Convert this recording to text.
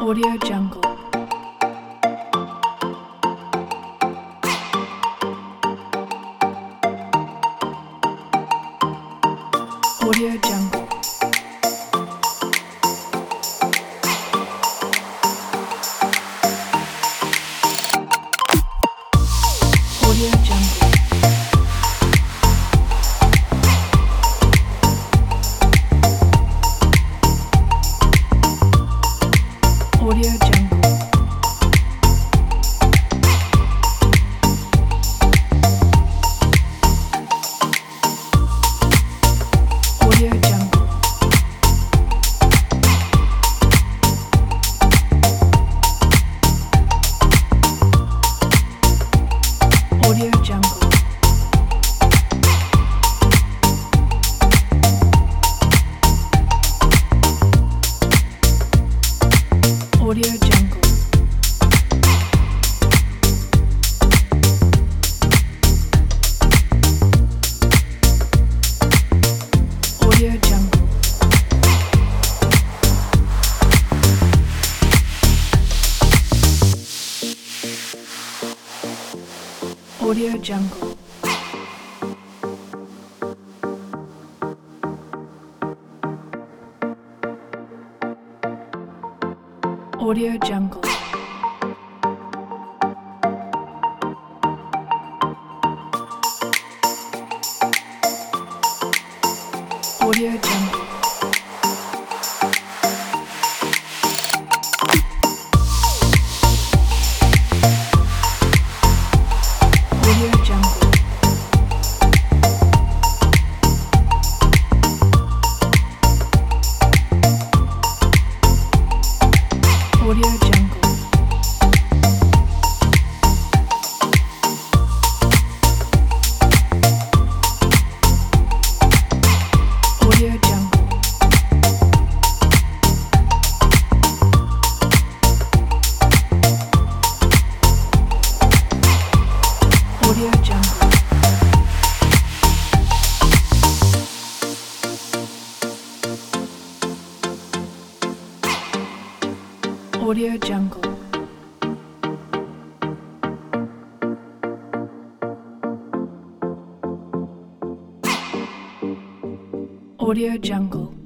Audio Jungle. Audio Jungle. Audio Jungle. Audio Jungle. Audio Jungle. Audio Jungle. Audio Jungle. Audio Jungle. Audio Jungle. Audio Jungle. Audio Jungle. Audio Jungle. Audio Jungle. Audio Jungle. Audio Jungle. Audio Jungle. Audio Jungle.